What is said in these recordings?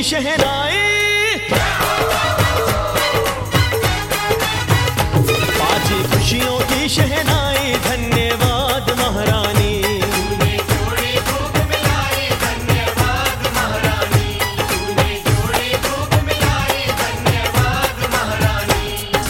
शहनाई, बाजी खुशियों की शहनाई। धन्यवाद महारानी, तूने जोड़ी खूब मिलाई। धन्यवाद महारानी, तूने जोड़ी खूब मिलाई। धन्यवाद महारानी।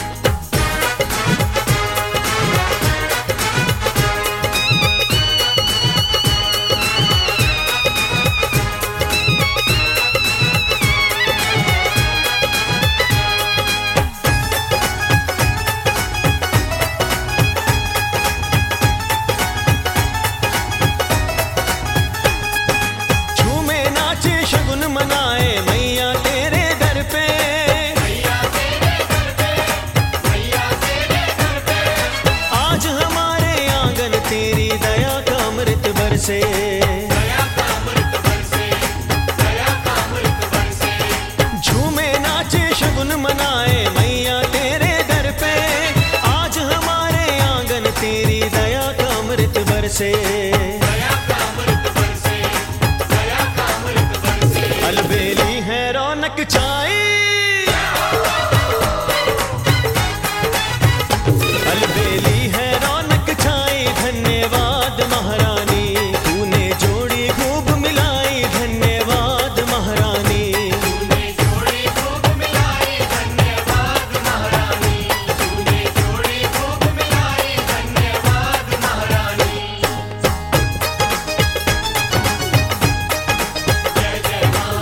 झूमे नाचे शगुन मनाए मैया तेरे दर पे, मैया तेरे घर पे, मैया तेरे घर पे। आज हमारे आंगन तेरी दया का अमृत बरसे। दया का अमृत बरसे, दया का अमृत बरसे। झूमे नाचे शगुन मनाए मैया तेरे दर पे, आज हमारे आंगन तेरी दया का अमृत बरसे। दया का अमृत बरसे, दया का अमृत बरसे। अलबेली है रौनक छाई, अलबेली है रौनक छाई। धन्यवाद महारानी, तूने जोड़ी खूब मिलाई। धन्यवाद महारानी, तूने जोड़ी खूब मिलाई। धन्यवाद महारानी, तूने जोड़ी खूब मिलाई। धन्यवाद महारानी। जय जय मां,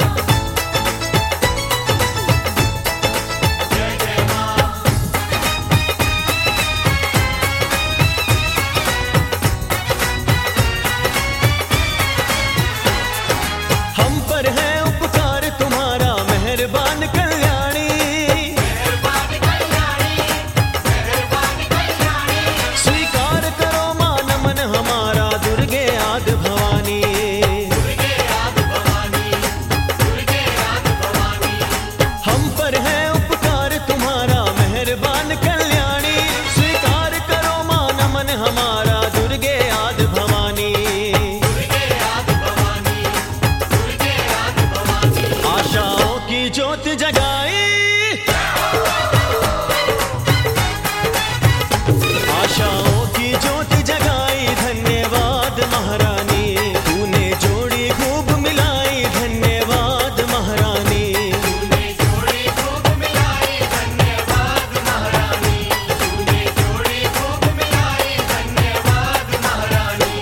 जय जय मां। हम पर है उपकार तुम्हारा मेहरबान कल्याणी। मेहरबान कल्याणी, मेहरबान कल्याणी। स्वीकार करो मान मन हमारा दुर्गे आदि भवानी। दुर्गे आदि भवानी, दुर्गे आदि भवानी। हम पर है उपकार तुम्हारा मेहरबान कल्याणी। स्वीकार करो मान मन हमारा दुर्गे आदि भवानी। दुर्गे आदि भवानी, दुर्गे आदि भवानी। आशाओं की ज्योत जगाई, आशाओं की ज्योत जगाई। धन्यवाद महारानी, तूने जोड़ी खूब मिलाई। धन्यवाद महारानी, तूने जोड़ी खूब मिलाई। धन्यवाद महारानी, तूने जोड़ी खूब मिलाई। धन्यवाद महारानी।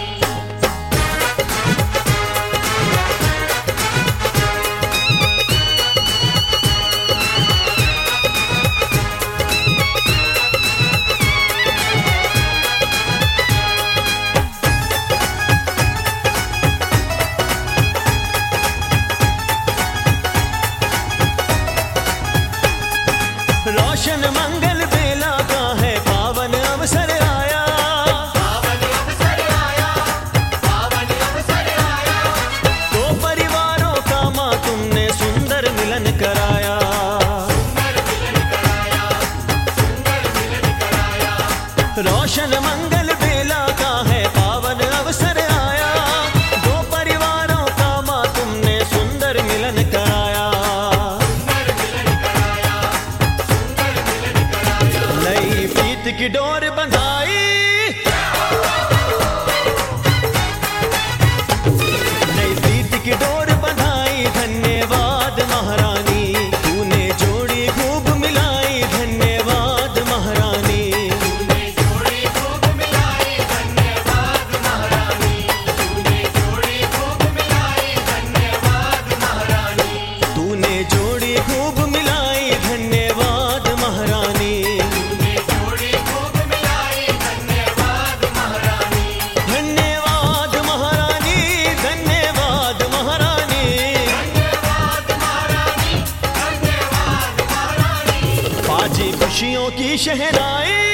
रोशन मंगल बेला का है पावन अवसर आया। पावन अवसर आया, पावन अवसर आया। दो परिवारों का माँ तुमने सुंदर मिलन कराया। सुंदर मिलन कराया, सुंदर मिलन कराया। रोशन मंगल बेला का है पावन अवसर आया। दो परिवारों का माँ तुमने सुंदर मिलन कराया। सुंदर मिलन कराया, सुंदर मिलन कराया। नई प्रीत की डोर बंधाई, नई प्रीत की डोर बंधाई। धन्यवाद महारानी, तूने जोड़ी खूब मिलाई। धन्यवाद महारानी, तूने जोड़ी खूब मिलाई। धन्यवाद महारानी, तूने जोड़ी खूब मिलाई। धन्यवाद महारानी। तूने जोड़ी खूब मिलाई। धन्यवाद महारानी, तूने जोड़ी खूब मिलाई। धन्यवाद महारानी। धन्यवाद महारानी, धन्यवाद महारानी। धन्यवाद महारानी, धन्यवाद महारानी। बाजी खुशियों की शहनाई,